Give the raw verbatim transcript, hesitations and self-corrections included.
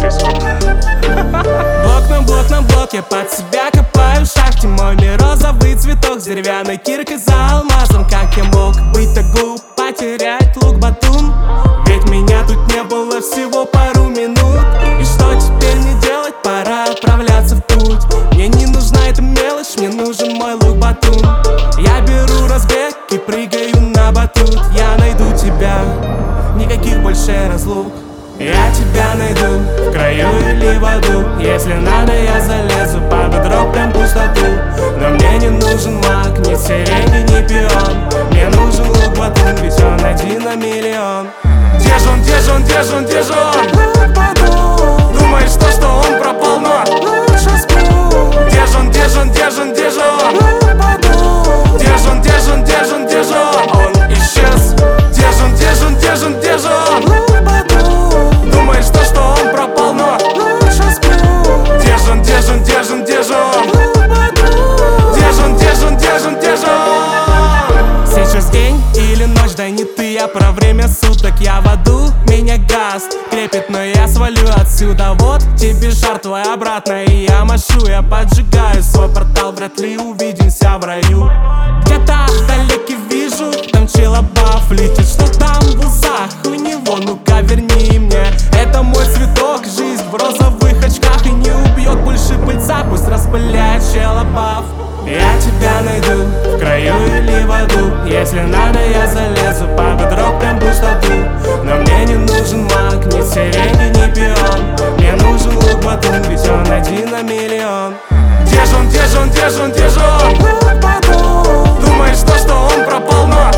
происходит? Блок на блок на блок, я под себя копаю в шахте. Мой мир розовый цветок с деревянной киркой за алмазом. Как я мог быть так глуп, потерять лук-батун? Ведь меня тут не было всего пару минут. И что теперь мне делать? Пора отправляться в путь. Мне не нужна эта мелочь, мне нужен мой лук-батун. Я беру разбег и прыгаю на батут. Я найду тебя, никаких больше разлук. Я тебя найду в краю или в аду. Если надо, я залезу под бедро, прям пустоту. Но мне не нужен маг, ни сирени, ни пион. Мне нужен лук-батун, ведь он один на миллион. Где же он, где же он, где же он, где же он? Думаешь, что, что он пропал, но лучше сплю. Где же он, где же он, где же он, где же он? Где же он, где же он, где же он, где же он? Он исчез. Где же он, где же он, где же он, где же он? Думаешь, что, что он пропал, но лучше сплю. Где же он, где же он, где же он, где же он? Где же он, где же он, где же он, где же он? Сейчас день или ночь, да не ты, я про время суток. Я в аду, меня газ крепит, но я свалю отсюда. Вот тебе шар твой обратно, и я машу, я поджигаю свой портал. Вряд ли увидимся в раю. Где-то вдалеке вижу, там челобаф летит. Что там в усах у него, ну-ка верни мне. Это мой цветок, жизнь в розовых очках. И не убьет больше пыльца, пусть распыляет челобаф. Я тебя найду в краю или в аду. Если надо, я залезу под бедро, прям пустоту. Но мне не нужен маг, ни сирени, ни пион. Мне нужен лук-батун, ведь он один на миллион. Где же он, где же он, где же он, где же он? Думаешь, что, что он пропал, но